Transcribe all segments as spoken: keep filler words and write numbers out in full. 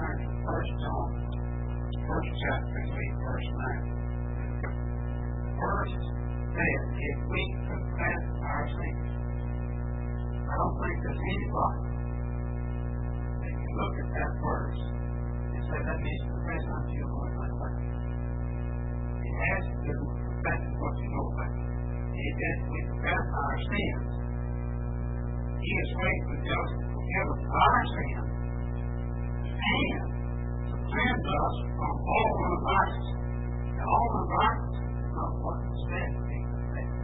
turn to First John, first chapter, and read verse nine. First says, if we confess our sins, I don't think there's anybody, if you look at that verse, it says that means confess unto you what my life. It has to do with confessing what you know about it. It says we confess our sins. He is faithful and just to forgive us our sins and to cleanse us from all unrighteousness. And all unrighteousness is not what it says to be confessed.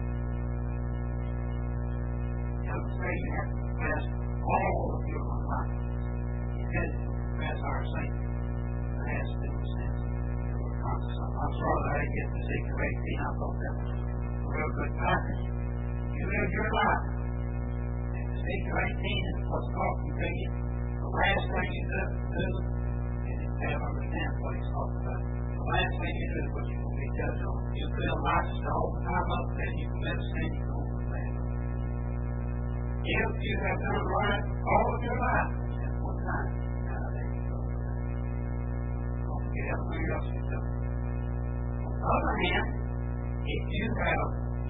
It doesn't say you have to confess all of your unrighteousness. It says to confess our sins. That has to do with sins. I'm sorry that I didn't get to Ezekiel eighteen. I thought that was a real good passage. You live your life. Ezekiel eighteen is what's talking to you. The last thing you do, do and you have to understand what he's talking about. The last thing you do is what you're going to be judged on. You feel righteous all the time up there, you commit a sin, you don't confess. If you have done right all of your life, at one time, now there you go. Don't forget everything else you've done. On the other hand, if you have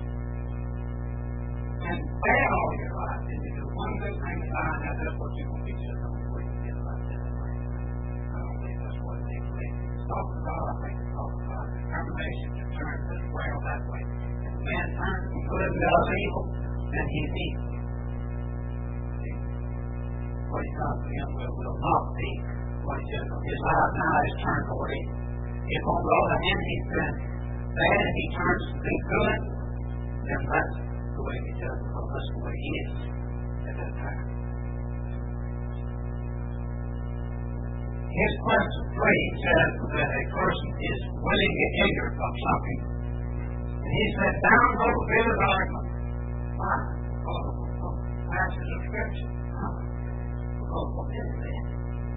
been bad all your life, and you do one good thing to die, now that's what you're going to be judged on before you get like that. I don't think that's what it is. It's talking about, I think it's talking about determination to turn this way or that way. If man turns from good and does evil, then he's evil. See? What he's done to him will, will not be what he did. His life now is turned toward evil. If on the other hand he's been bad and he turns to be good, then that's the way he does it, because that's the way he is at that time. His question three says that a person is willing to get ignorant of something. And he said, down go the bitter argument. Why? Because of the passage of Scripture. Because what is it?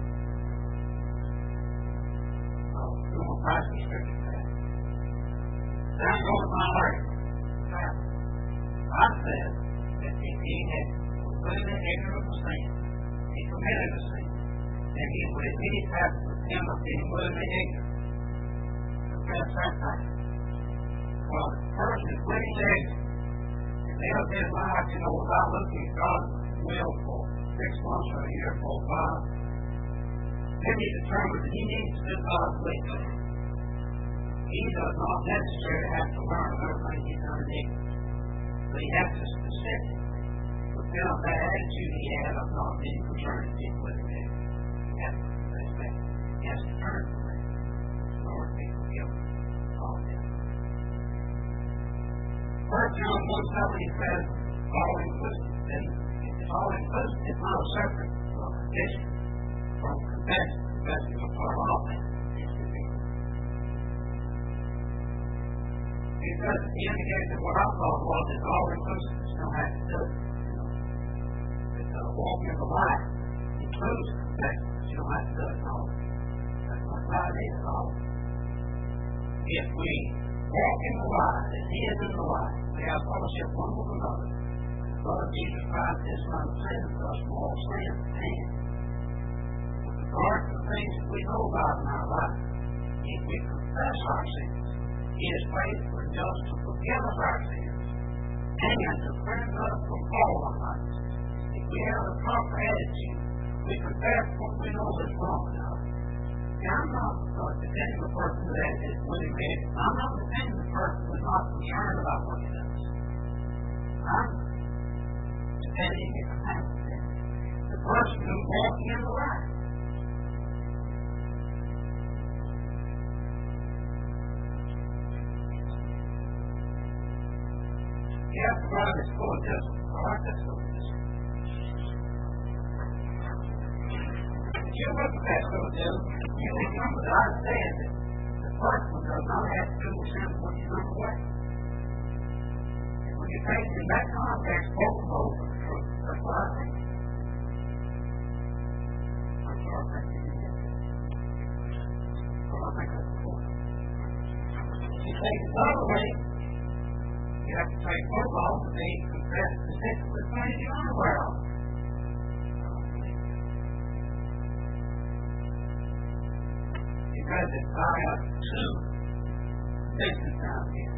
Oh, who will pass the Scripture there? Down goes my argument. I said that if he had completely ignorant of sin, he committed a sin, then he would at least have him of being completely ignorant. Confess that fact. Well, the person is really ignorant, and lives his life, you know, without looking at God's will for six months or a year for a while, then he determines that he needs to do God's will. He does not necessarily have to learn everything he's done in ignorance. But he has to specifically fulfill that attitude he had of not being concerned with people with him. He has to confess that. He has to turn from that in order to be forgiven of them. First John one seven says, all inclusive. And it's all inclusive. It's not a separate condition from confessing. Confessing is a part of all things. Because he indicated that what I thought was is all inclusive. You don't have to do it. You know. It's a walk in the light. Includes confession. You don't have to do it all. That's not how it is at all. If we walk in the light, as he is in the light, we have fellowship one with another. The blood of Jesus Christ is not sin for us from all sin and with regard to the things that we know about in our life, if we confess our sins, he is faithful and just to forgive us our sins and to cleanse us from all unrighteousness. If we have a proper attitude, we confess what we know is wrong now. And I'm not uh, defending the person that is willing to it. I'm not defending the person who is not concerned about what he does. I'm defending the person who is walking in the light. Yeah, God is full of this. All right, that's full of this. If you look at that, so do, you remember that I said that the first one does not have to do with sin when you run away. And when you take it in that context, both of those are true. That's what I think. I'm sorry, I think you didn't get that. Well, I think that's important. You take it the other way, you have to take both of them to be confessed to six of the things you're unaware of. said that I have two things down here.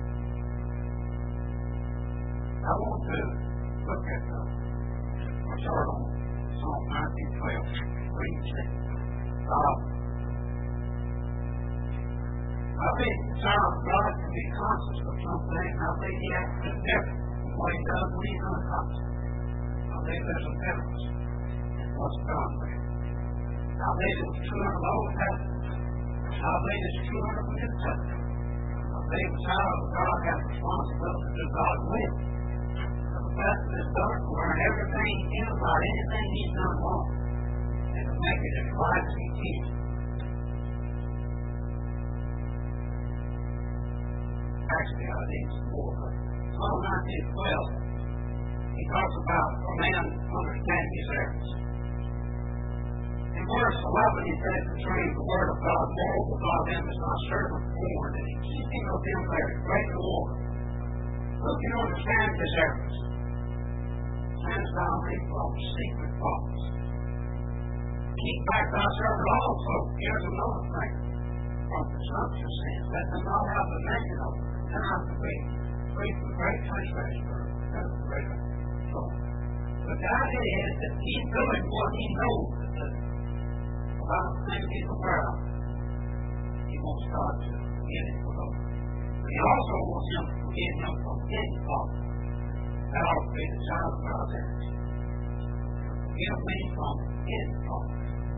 I want to look at the chart on Psalm nineteen twelve. Read it. Uh, I think the child of God can be conscious of something. I think he has to be different from what he does when he's unconscious. I think there's a difference in what's done there. I believe it was true under the Old Testament. I believe it's true under the New Testament. I believe the child of God has responsibility to do God's will. The best of his done to learn everything he can about anything he's done wrong and to make it as right as he can. Actually, I need some more. Psalm nineteen twelve, he talks about a man understanding his errors. In verse eleven, he says concerning the word of God, moreover, God them is my servant born, and he keeping of them there, great reward. Who can understand his errors? Hands down me from secret thoughts. Keep back thy servant also. Here's another thing. From presumptuous sins, let them not have the dominion of time to be free from great transgression or great trouble. But the idea is that he's doing what he knows to do. About the things he's aware of. He wants God to forgive him for those. But he also wants him to forgive him from his fault. That ought to be the child of God's energy. Forgive me from his fault.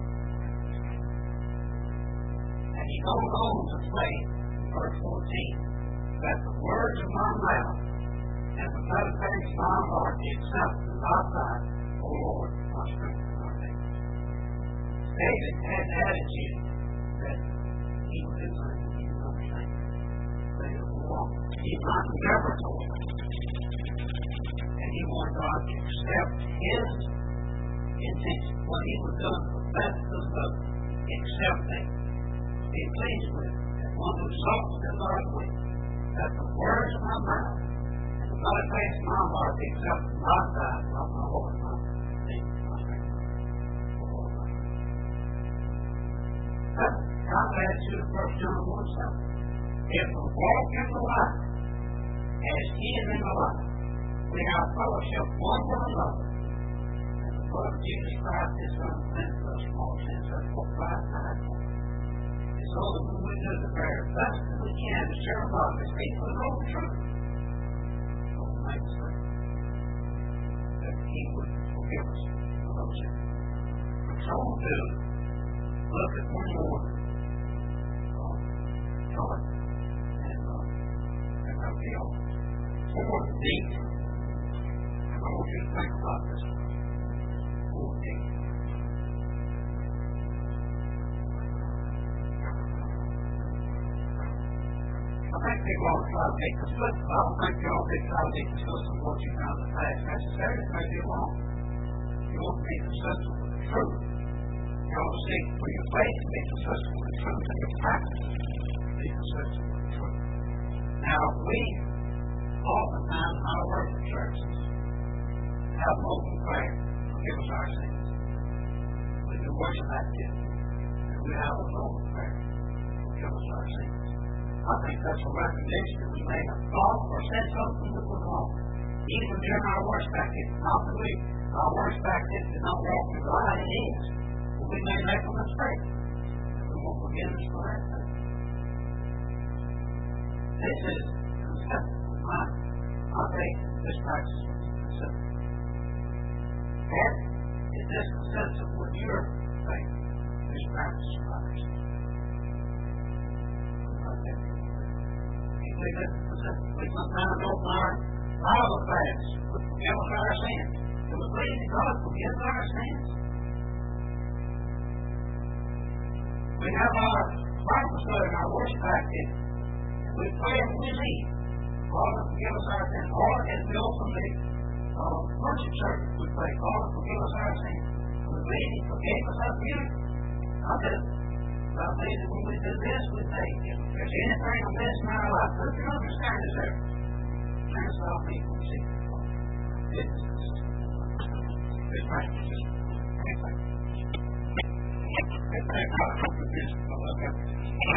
And he goes on to say, verse fourteen, that the words of my mouth and the meditation of my heart be accepted by thy, O Lord, my strength and my name. David had the attitude that he was ignorant, he didn't understand. That he was wrong. He's not never told him. And he wanted God to accept his intention. What he was doing for the best of the accepting, be pleased with, and one who sought the Lord with, that the words of my mouth and the meditation of my heart be accepted by God, by my Lord, my name, my strength. God adds to the first John one seven. If we walk in the light, as he is in the light, we have fellowship one with another. And the blood of Jesus Christ is going to cleanse us from all sins. That's what Christ died for. And so that when we do the very best that we can to share love, is faithful to know the truth. So we make certain that he would forgive us for those sins. So do look at one more. John and uh, and Raphael. Four deep. I want you to think about this. Four deep. I think people ought to try to make consistent. I don't think you ought to try to be consistent with what you've done in the past necessarily. It may be wrong. You want to be consistent with the truth. You ought to seek for your faith to be consistent with the truth and your practice to be consistent with the truth. Now, we oftentimes in our worship churches have an open prayer. Forgive us our sins. We do worship activity. And we have an open prayer. Forgive us our sins. I think that's a recognition that we may have thought or said something that was wrong. Even during our worship activity. Not that we, our worship activity is not walk with God, it is. But we may make a mistake. We won't forgive us for that. This is consistent with mine. I think this practice is consistent. And is this consistent with your faith? This practice is ours. We sometimes open our Bible fast to forgive us our sins. It was pleasing God to forgive our sins. We have our Bible study and our worship activity. And we pray and we lead. God to forgive us our sins. Or as we open the uh, worship service, we pray, God to forgive us our sins. We lead and forgive us our sins. I do. But I believe that when we do this, we say, if there's anything on this in our life, we can understand this there. Turn us off people and see. This is this practice. Thank you. Thank you.